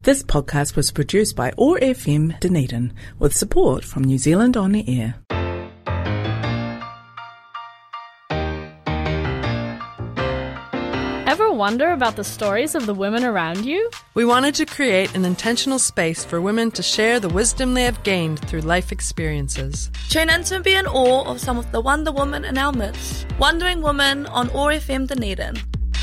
This podcast was produced by OAR FM Dunedin with support from New Zealand On Air. Ever wonder about the stories of the women around you? We wanted to create an intentional space for women to share the wisdom they have gained through life experiences. Tune in to be in awe of some of the Wonder Women in our midst. Wondering Women on OAR FM Dunedin.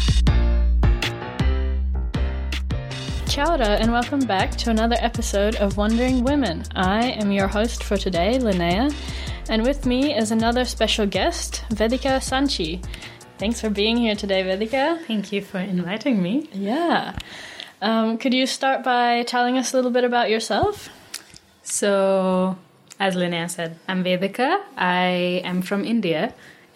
Kia ora and welcome back to another episode of Wondering Women. I am your host for today, Linnea, and with me is another special guest, Vedika Sanchi. Thanks for being here today, Vedika. Thank you for inviting me. Yeah. Could you start by telling us a little bit about yourself? So, as Linnea said, I'm Vedika. I am from India.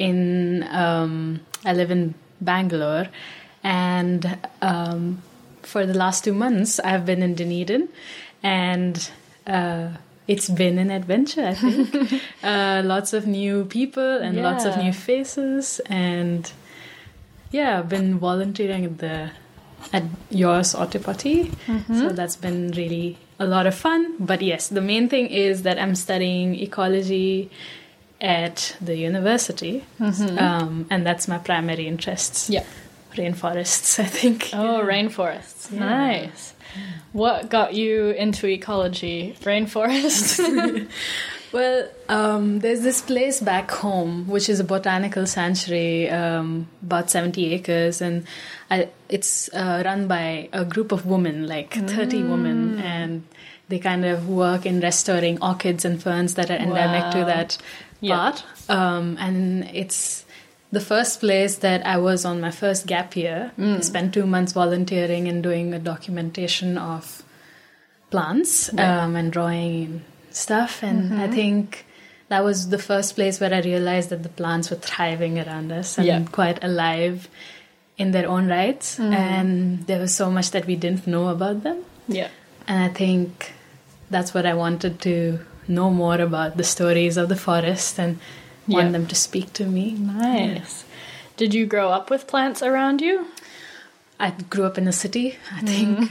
I live in Bangalore, and for the last 2 months, I've been in Dunedin, and it's been an adventure, I think. Lots of new people and lots of new faces, and I've been volunteering at yours Otipati, so that's been really a lot of fun. But yes, the main thing is that I'm studying ecology at the university, and that's my primary interests. Yeah. Rainforests, I think. Oh, rainforests. Yeah. Nice. What got you into ecology? Rainforests? Well, there's this place back home, which is a botanical sanctuary, about 70 acres, and it's run by a group of women, like 30 women, and they kind of work in restoring orchids and ferns that are endemic to that part. And it's the first place that I was on my first gap year. I spent 2 months volunteering and doing a documentation of plants and drawing and stuff. And I think that was the first place where I realized that the plants were thriving around us and quite alive in their own rights. And there was so much that we didn't know about them. Yeah. And I think that's what I wanted to know more about, the stories of the forest, and want them to speak to me. Nice. Did you grow up with plants around you? I grew up in the city, I think.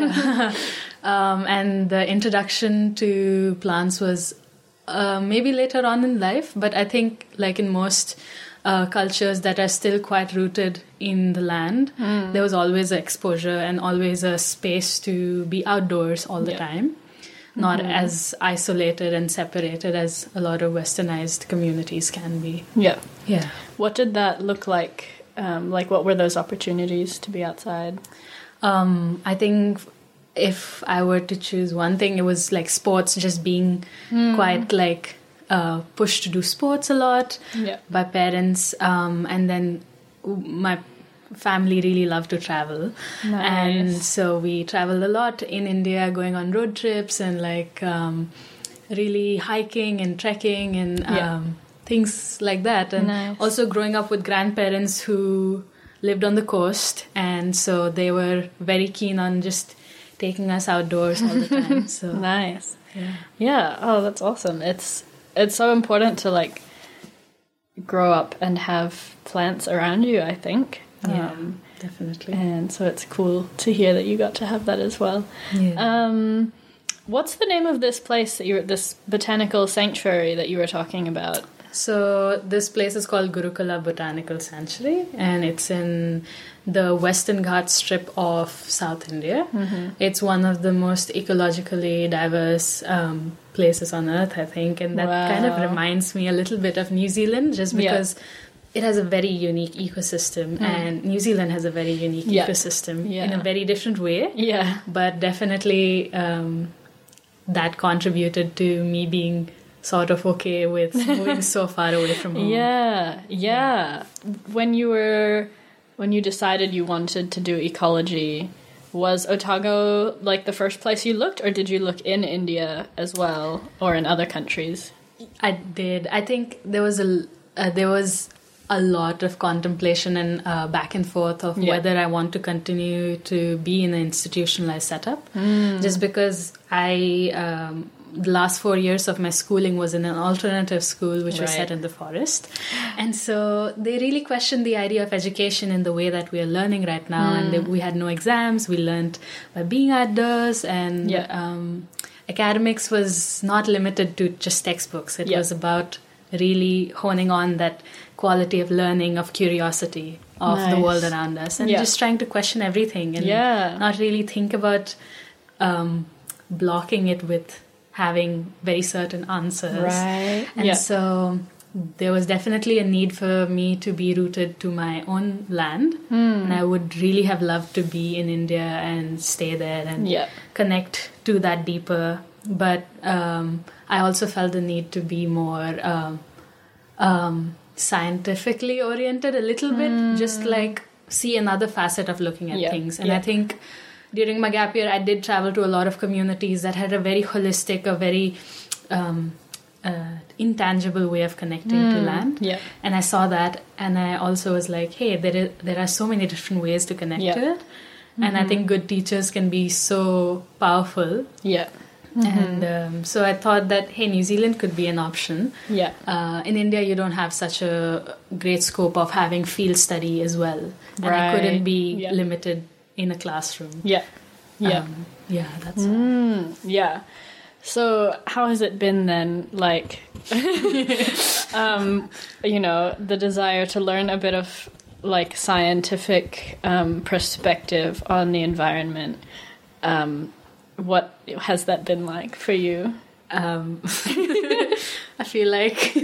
And the introduction to plants was maybe later on in life, but I think like in most cultures that are still quite rooted in the land, there was always an exposure and always a space to be outdoors all the time. Not as isolated and separated as a lot of westernized communities can be. Yeah. What did that look like? What were those opportunities to be outside? I think if I were to choose one thing, it was like sports, just being quite like pushed to do sports a lot by parents. And then my family really loved to travel. Nice. And so we traveled a lot in India, going on road trips and like really hiking and trekking and things like that. And also growing up with grandparents who lived on the coast, and so they were very keen on just taking us outdoors all the time. So nice. Yeah. Oh, that's awesome. It's so important to like grow up and have plants around you, I think. Definitely. And so it's cool to hear that you got to have that as well. Yeah. What's the name of this place that this botanical sanctuary that you were talking about? So this place is called Gurukula Botanical Sanctuary, and it's in the Western Ghats strip of South India. It's one of the most ecologically diverse places on earth, I think, and that kind of reminds me a little bit of New Zealand, just because it has a very unique ecosystem, and New Zealand has a very unique ecosystem in a very different way. Yeah. But definitely that contributed to me being sort of okay with moving so far away from home. Yeah. When you decided you wanted to do ecology, was Otago like the first place you looked, or did you look in India as well, or in other countries? I did. I think there was a lot of contemplation and back and forth of whether I want to continue to be in an institutionalized setup. Just because the last 4 years of my schooling was in an alternative school, which was set in the forest. And so they really questioned the idea of education in the way that we are learning right now. And we had no exams. We learned by being outdoors. And academics was not limited to just textbooks. It was about really honing on that quality of learning, of curiosity of the world around us. And just trying to question everything and not really think about blocking it with having very certain answers. Right. And so there was definitely a need for me to be rooted to my own land. And I would really have loved to be in India and stay there and connect to that deeper. But I also felt the need to be more scientifically oriented a little bit, just like see another facet of looking at things. And I think during my gap year, I did travel to a lot of communities that had a very holistic, a very intangible way of connecting to land. And I saw that, and I also was like, hey, there are so many different ways to connect to it. And I think good teachers can be so powerful. And so I thought that, hey, New Zealand could be an option. In India, you don't have such a great scope of having field study as well. And I couldn't be limited in a classroom. That's why. So how has it been then, like, you know, the desire to learn a bit of, like, scientific perspective on the environment? What has that been like for you? I feel like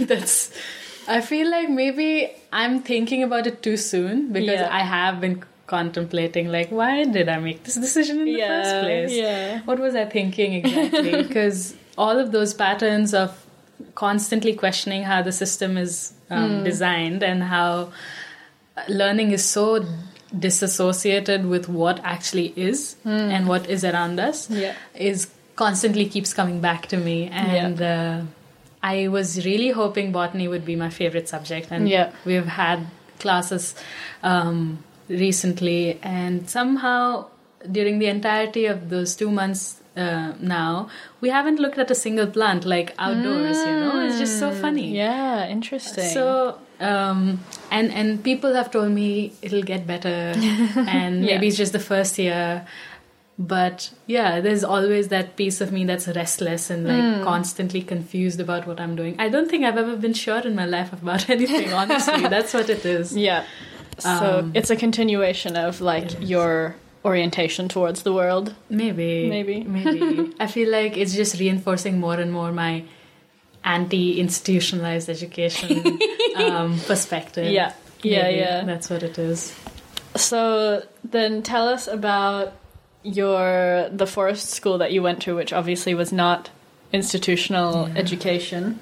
maybe I'm thinking about it too soon, because I have been contemplating, like, why did I make this decision in the first place? What was I thinking exactly? Because all of those patterns of constantly questioning how the system is designed and how learning is so disassociated with what actually is and what is around us is constantly keeps coming back to me. And I was really hoping botany would be my favorite subject, and we've had classes recently, and somehow during the entirety of those 2 months now, we haven't looked at a single plant, like, outdoors. You know, it's just so funny. Interesting. So and people have told me it'll get better and maybe it's just the first year, but there's always that piece of me that's restless and like constantly confused about what I'm doing. I don't think I've ever been sure in my life about anything, honestly. That's what it is. So it's a continuation of, like, your orientation towards the world. Maybe. I feel like it's just reinforcing more and more my anti-institutionalized education perspective. That's what it is. So then tell us about the forest school that you went to, which obviously was not institutional education.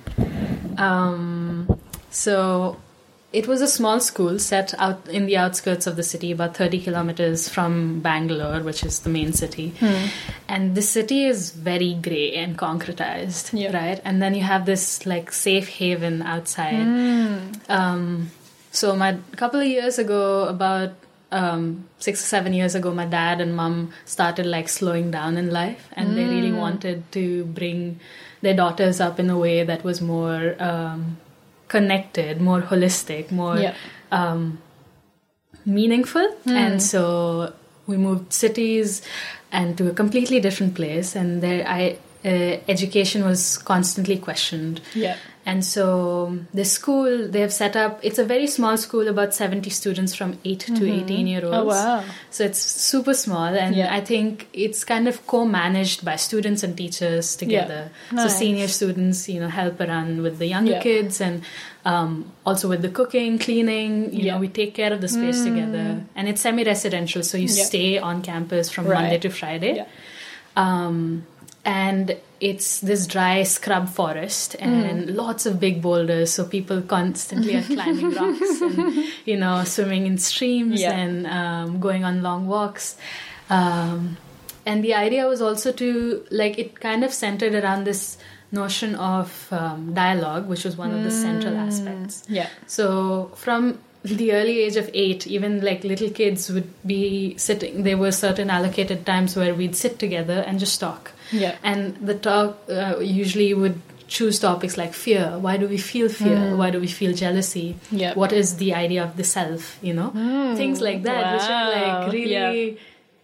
So it was a small school set out in the outskirts of the city, about 30 kilometers from Bangalore, which is the main city. And the city is very grey and concretized, right? And then you have this, like, safe haven outside. So a couple of years ago, about 6 or 7 years ago, my dad and mom started, like, slowing down in life, and they really wanted to bring their daughters up in a way that was more connected, more holistic, more meaningful. And so we moved cities and to a completely different place, and there education was constantly questioned. And so the school, they have set up, it's a very small school, about 70 students from 8 to 18-year-olds. Oh, wow. So it's super small, and I think it's kind of co-managed by students and teachers together. Nice. So senior students, you know, help around with the younger kids, and also with the cooking, cleaning, you know, we take care of the space together. And it's semi-residential, so you stay on campus from Monday to Friday. And it's this dry scrub forest and lots of big boulders, so people constantly are climbing rocks and, you know, swimming in streams and going on long walks. And the idea was also to, like, it kind of centered around this notion of dialogue, which was one of the central aspects. So from the early age of 8, even like little kids would be sitting. There were certain allocated times where we'd sit together and just talk. Yeah. And the talk usually would choose topics like fear. Why do we feel fear? Why do we feel jealousy? Yeah. What is the idea of the self? Things like that, which are like really,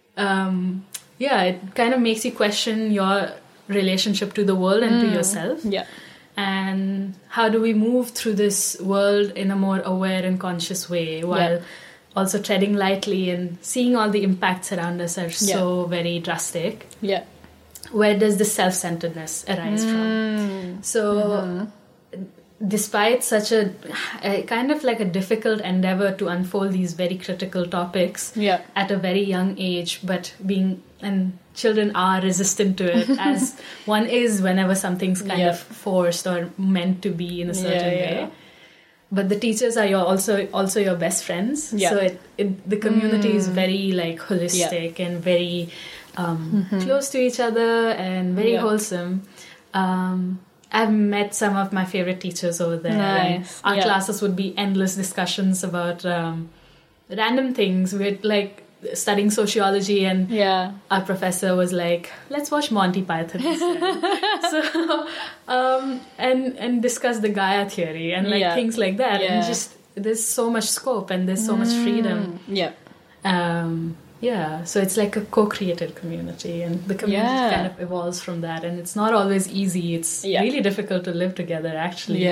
it kind of makes you question your relationship to the world and to yourself. Yeah. And how do we move through this world in a more aware and conscious way while also treading lightly and seeing all the impacts around us are so very drastic. Yeah. Where does the self-centeredness arise from? So despite such a kind of like a difficult endeavor to unfold these very critical topics at a very young age, but children are resistant to it as one is whenever something's kind of forced or meant to be in a certain way. But the teachers are also your best friends. So the community is very like holistic and very close to each other and very wholesome. I've met some of my favorite teachers over there. Nice. Our classes would be endless discussions about random things. We'd like studying sociology, and our professor was like, let's watch Monty Python instead. So and discuss the Gaia theory and like things like that. And just there's so much scope and there's so much freedom. So it's like a co-created community, and the community kind of evolves from that, and it's not always easy. It's really difficult to live together, actually.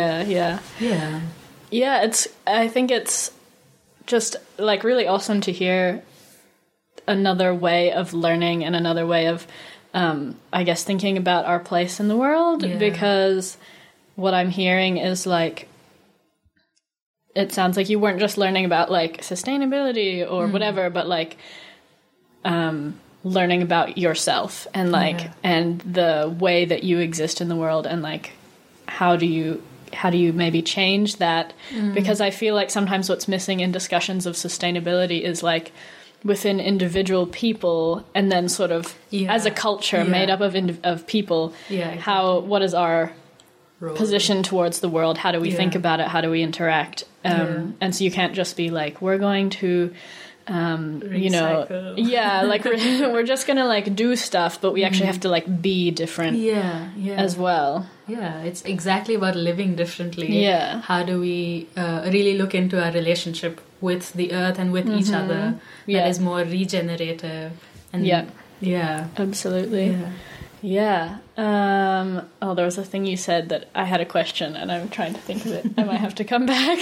I think it's just like really awesome to hear another way of learning and another way of I guess thinking about our place in the world, because what I'm hearing is like, it sounds like you weren't just learning about like sustainability or whatever, but like learning about yourself and like and the way that you exist in the world, and like how do you maybe change that, because I feel like sometimes what's missing in discussions of sustainability is like within individual people, and then sort of as a culture made up of people, what is our role, position towards the world, how do we think about it, how do we interact, and so you can't just be like, we're going to like we're just gonna like do stuff, but we actually have to like be different as well. It's exactly about living differently. How do we really look into our relationship with the earth and with each other that is more regenerative and absolutely. There was a thing you said that I had a question and I'm trying to think of it. I might have to come back.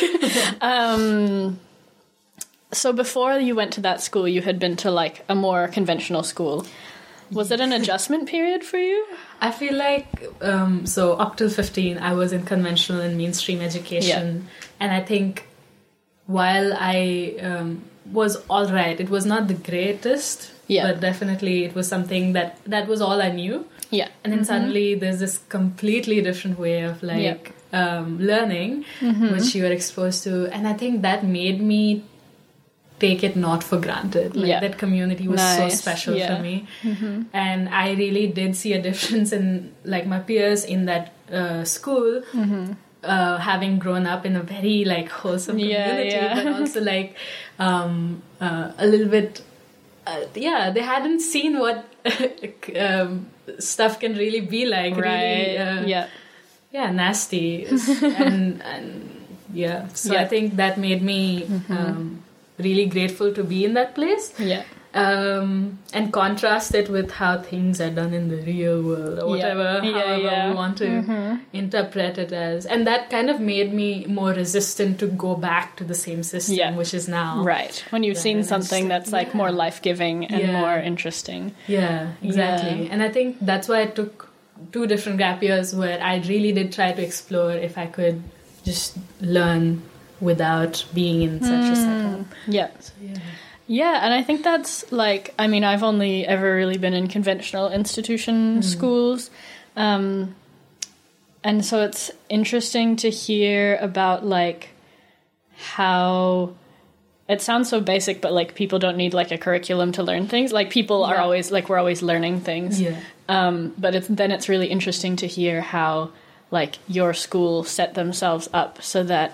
So before you went to that school, you had been to like a more conventional school. Was it an adjustment period for you? I feel like, so up till 15, I was in conventional and mainstream education. And I think while I was all right, it was not the greatest, but definitely it was something that was all I knew. And then suddenly there's this completely different way of like learning, which you are exposed to. And I think that made me take it not for granted. Like that community was so special for me. And I really did see a difference in like my peers in that school, having grown up in a very like wholesome community, but also like a little bit they hadn't seen what stuff can really be like, really nasty. and so I think that made me really grateful to be in that place. And contrast it with how things are done in the real world, or whatever, however we want to interpret it as. And that kind of made me more resistant to go back to the same system, which is now. Right. When you've seen something that's like more life-giving and more interesting. Exactly. And I think that's why I took 2 different gap years where I really did try to explore if I could just learn without being in such a setup. And I think that's like, I mean, I've only ever really been in conventional institution schools. And so it's interesting to hear about like how it sounds so basic, but like people don't need like a curriculum to learn things. Like people are always like, we're always learning things. But it's really interesting to hear how like your school set themselves up so that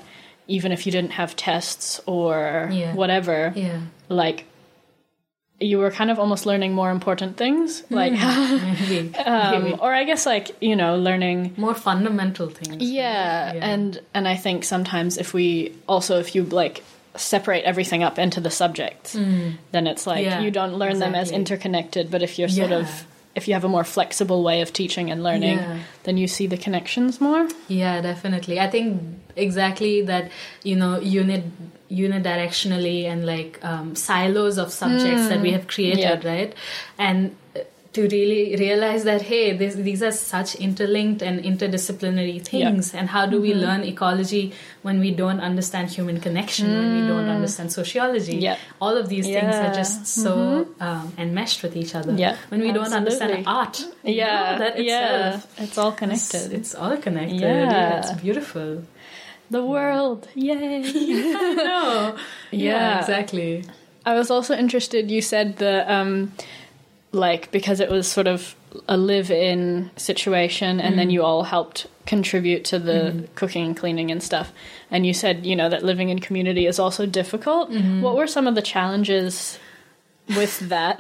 even if you didn't have tests or whatever, like you were kind of almost learning more important things, like, maybe. or I guess like, you know, learning more fundamental things. And I think sometimes if you like separate everything up into the subjects, then it's like you don't learn them as interconnected, but if you're sort of, if you have a more flexible way of teaching and learning, then you see the connections more. Yeah, definitely. I think exactly that, you know, unidirectionally and like silos of subjects that we have created, right? And to really realize that, hey, these are such interlinked and interdisciplinary things. And how do we learn ecology when we don't understand human connection, when we don't understand sociology? All of these things are just so enmeshed with each other. When we don't understand art, that itself, it's all connected. It's all connected. It's beautiful. The world, yay! I know. Yeah, exactly. I was also interested. You said the like, because it was sort of a live-in situation, and then you all helped contribute to the cooking and cleaning and stuff. And you said, you know, that living in community is also difficult. What were some of the challenges with that?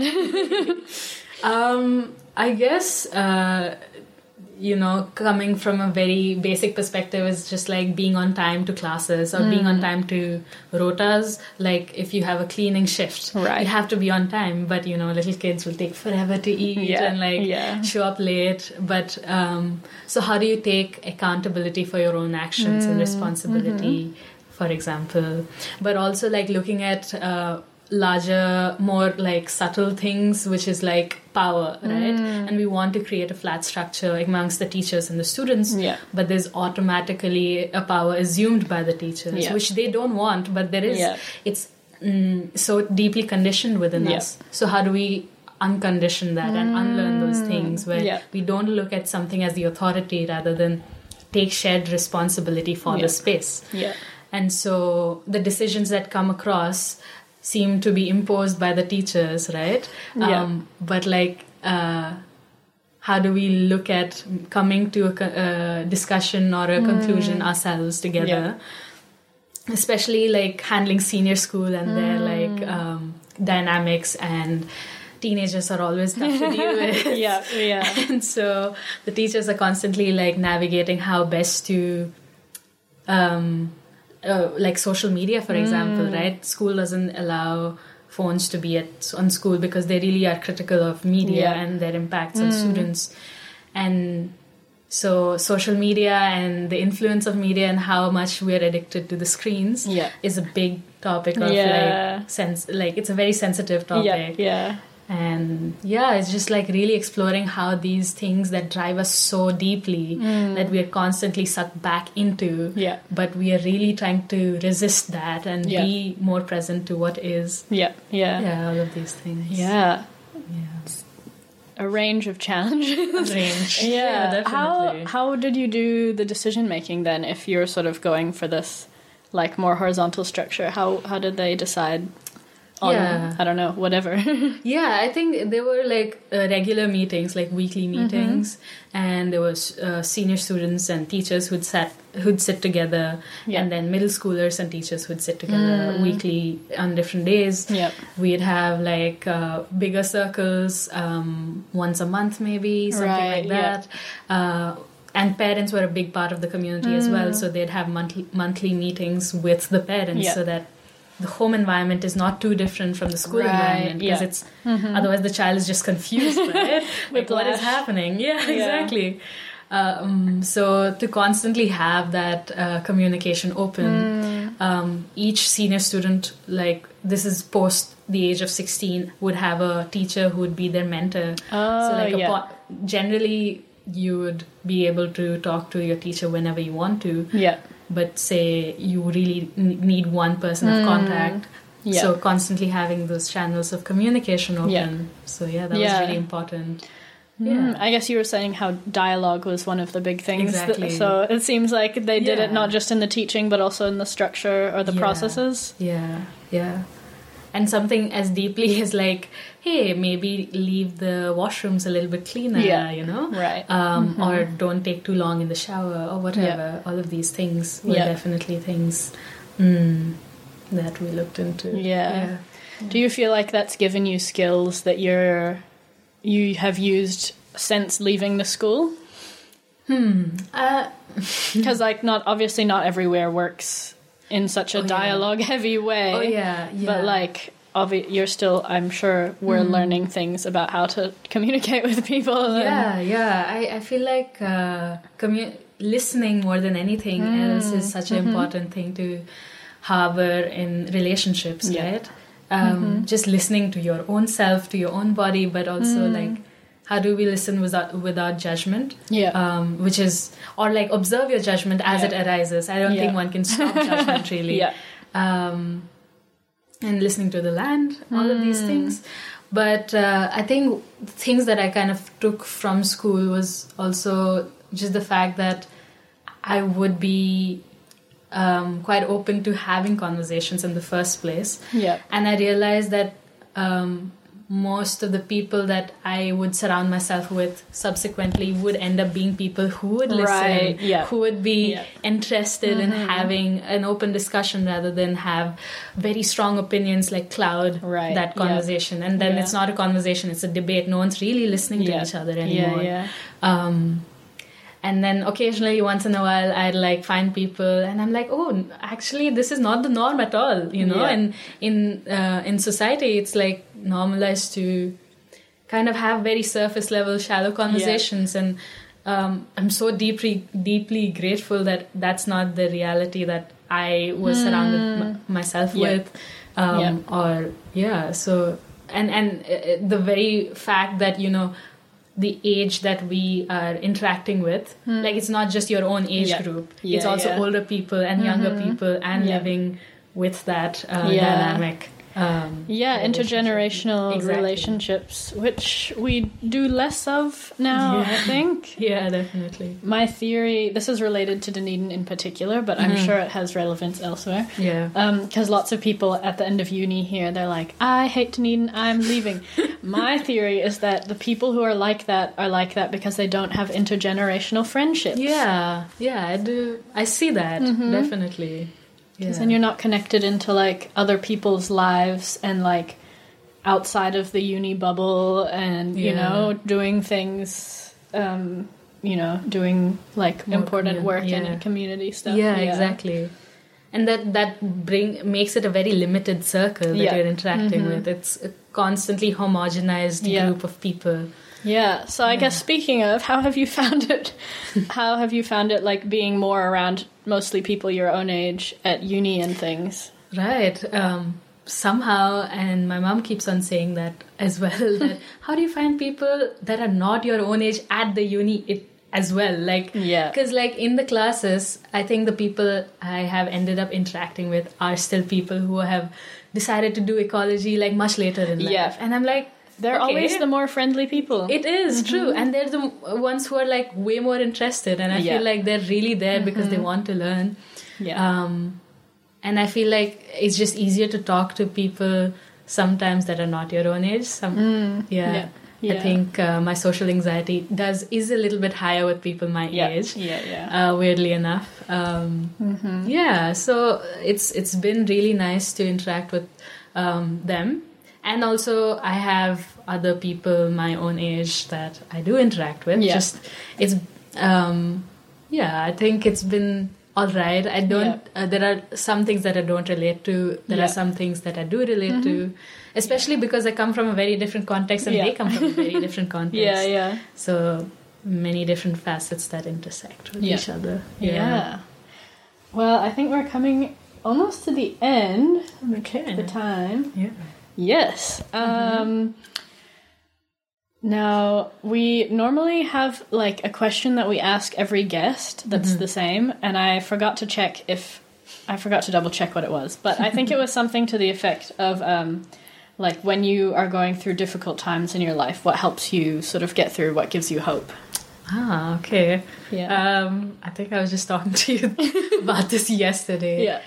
I guess, you know, coming from a very basic perspective is just like being on time to classes or being on time to rotas. Like if you have a cleaning shift, you have to be on time, but you know, little kids will take forever to eat and like show up late. But so how do you take accountability for your own actions and responsibility, for example, but also like looking at larger, more like subtle things, which is like power, right? And we want to create a flat structure amongst the teachers and the students, but there's automatically a power assumed by the teachers, which they don't want, but there is, it's so deeply conditioned within us. So how do we uncondition that and unlearn those things where we don't look at something as the authority rather than take shared responsibility for the space? And so the decisions that come across seem to be imposed by the teachers, right? But like, how do we look at coming to a discussion or a conclusion ourselves together? Especially like handling senior school and their like dynamics, and teenagers are always tough to deal with. And so the teachers are constantly like navigating how best to like social media, for example, right? School doesn't allow phones to be on school because they really are critical of media and their impacts on students. And so social media and the influence of media and how much we're addicted to the screens is a big topic of like it's a very sensitive topic. And it's just like really exploring how these things that drive us so deeply that we are constantly sucked back into, but we are really trying to resist that and be more present to what is. All of these things. A range of challenges. Definitely. How did you do the decision making then, if you're sort of going for this like more horizontal structure? How did they decide on, I don't know, whatever? I think there were like regular meetings, like weekly meetings, and there was senior students and teachers who'd sit together, and then middle schoolers and teachers who'd sit together weekly on different days. We'd have like bigger circles once a month, maybe something like that. And parents were a big part of the community as well, so they'd have monthly meetings with the parents so that the home environment is not too different from the school environment, because it's otherwise the child is just confused, right? Like what is happening? Exactly. So to constantly have that communication open, each senior student, like this is post the age of 16, would have a teacher who would be their mentor. Generally you would be able to talk to your teacher whenever you want to. But say you really need one person of contact. So constantly having those channels of communication open. So that was really important. I guess you were saying how dialogue was one of the big things. Exactly. So it seems like they did it not just in the teaching, but also in the structure or the processes. And something as deeply as like, hey, maybe leave the washrooms a little bit cleaner, you know? Right. Or don't take too long in the shower or whatever. All of these things were definitely things that we looked into. Yeah. Do you feel like that's given you skills that you have used since leaving the school? Because like not everywhere works in such a dialogue heavy way. Oh yeah. But like you're still, I'm sure we're learning things about how to communicate with people. I feel like listening more than anything else is such an important thing to harbor in relationships, right? Just listening to your own self, to your own body, but also like how do we listen without judgment? Which is, or like observe your judgment as it arises. I don't think one can stop judgment really. And listening to the land, all of these things. But I think things that I kind of took from school was also just the fact that I would be quite open to having conversations in the first place. And I realized that most of the people that I would surround myself with subsequently would end up being people who would listen, who would be interested in having an open discussion rather than have very strong opinions like cloud that conversation. And then it's not a conversation, it's a debate. No one's really listening to each other anymore. And then occasionally, once in a while, I'd like find people, and I'm like, oh, actually, this is not the norm at all, you know. And in society, it's like normalized to kind of have very surface level, shallow conversations. And I'm so deeply grateful that that's not the reality that I was surrounded myself with. So and the very fact that, you know, the age that we are interacting with, like it's not just your own age group, it's also older people and younger people and living with that dynamic. Intergenerational relationships, which we do less of now, I think. Yeah, definitely. My theory, this is related to Dunedin in particular, but I'm sure it has relevance elsewhere. Because lots of people at the end of uni here, they're like, I hate Dunedin, I'm leaving. My theory is that the people who are like that because they don't have intergenerational friendships. Yeah, I do. I see that, definitely. Because then you're not connected into like other people's lives and like outside of the uni bubble and you know, doing things doing like more important work and community stuff. Exactly. And that makes it a very limited circle that you're interacting with. It's a constantly homogenized group of people. So I guess speaking of, how have you found it? How have you found it, like, being more around mostly people your own age at uni and things? Right. Somehow, and my mom keeps on saying that as well, that how do you find people that are not your own age at the uni as well? Like, because like in the classes, I think the people I have ended up interacting with are still people who have decided to do ecology like much later in life. And I'm like, they're always the more friendly people. It is true. And they're the ones who are like way more interested. And I feel like they're really there because they want to learn. And I feel like it's just easier to talk to people sometimes that are not your own age. I think my social anxiety is a little bit higher with people my age. Weirdly enough. So it's been really nice to interact with them. And also, I have other people my own age that I do interact with. I think it's been all right. I don't. There are some things that I don't relate to. There are some things that I do relate to, especially because I come from a very different context and they come from a very different context. So many different facets that intersect with each other. Well, I think we're coming almost to the end. The time. Yes. Now, we normally have like a question that we ask every guest that's the same, and I forgot to double check what it was, but I think it was something to the effect of like when you are going through difficult times in your life, what helps you sort of get through, what gives you hope? Ah, okay. I think I was just talking to you about this yesterday.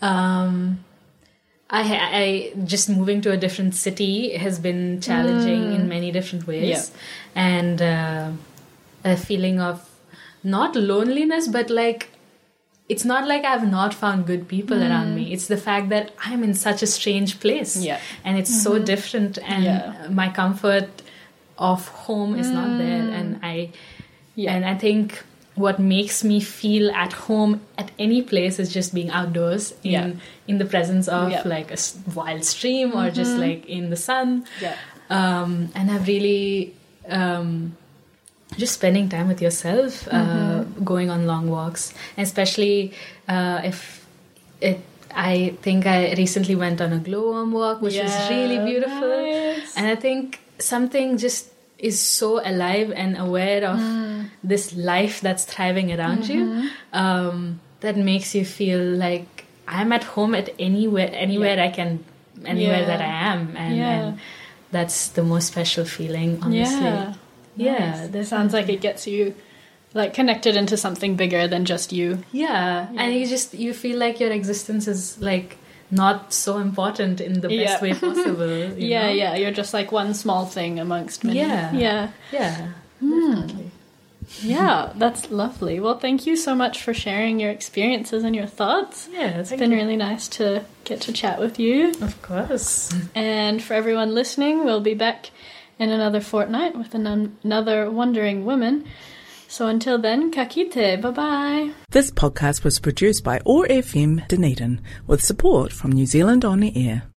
I just moving to a different city has been challenging in many different ways, and a feeling of not loneliness, but like it's not like I've not found good people around me. It's the fact that I'm in such a strange place. Yeah. And it's so different, and my comfort of home is not there. And I think what makes me feel at home at any place is just being outdoors in the presence of like a wild stream or just like in the sun. Yeah. And I've really just spending time with yourself, going on long walks, and especially I think I recently went on a glowworm walk, which was really beautiful. Nice. And I think something just is so alive and aware of this life that's thriving around you, that makes you feel like I'm at home at anywhere I can, anywhere that I am, and that's the most special feeling, honestly. Yeah, that sounds like it gets you like connected into something bigger than just you. Yeah, and you feel like your existence is like not so important in the best way possible. You know? You're just like one small thing amongst many. Yeah. Definitely. Yeah, that's lovely. Well, thank you so much for sharing your experiences and your thoughts. Yeah, it's been really nice to get to chat with you. Of course. And for everyone listening, we'll be back in another fortnight with another Wondering Woman. So until then, ka kite, bye-bye. This podcast was produced by OAR FM Dunedin with support from New Zealand On the Air.